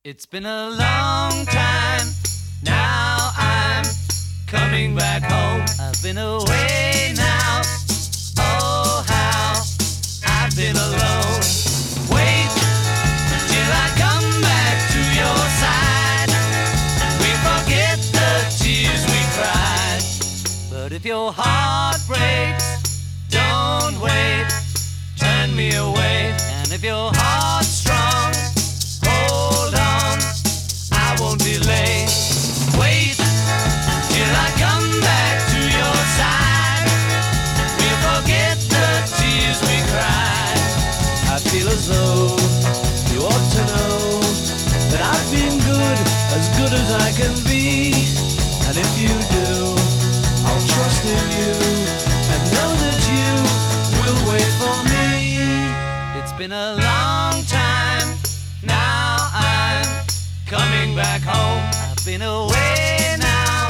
It's been a long time, now I'm coming back home. I've been away now, oh how I've been alone. Wait till I come back to your side. We forget the tears we cried. But if your heart breaks, don't wait, turn me away. And if your heart's strong, hold on, I won't delay. Wait till I come back to your side. We'll forget the tears we cried. I feel as though you ought to know that I've been good as I can be. And if you do, I'll trust in you and know that you will wait for me. It's been a long time, now I'm coming back home. I've been away now,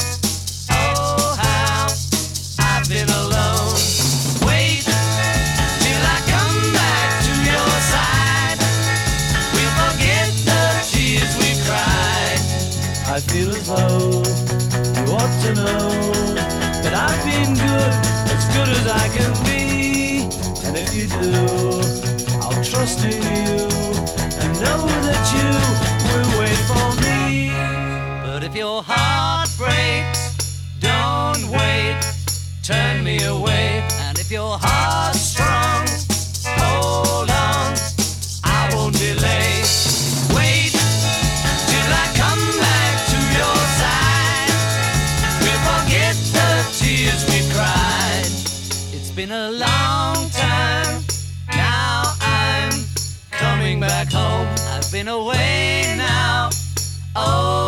oh how I've been alone. Wait till I come back to your side. We'll forget the tears we cried. I feel as though you ought to know that I've been good as I can be. And if you do, I'll trust in you and know that you will wait for me. But if your heart breaks, don't wait, turn me away. And if your heart's strong, hold on, I won't delay. Wait till I come back to your side. We'll forget the tears we cried. It's been a long time, now I'm coming back home. I've been away now, oh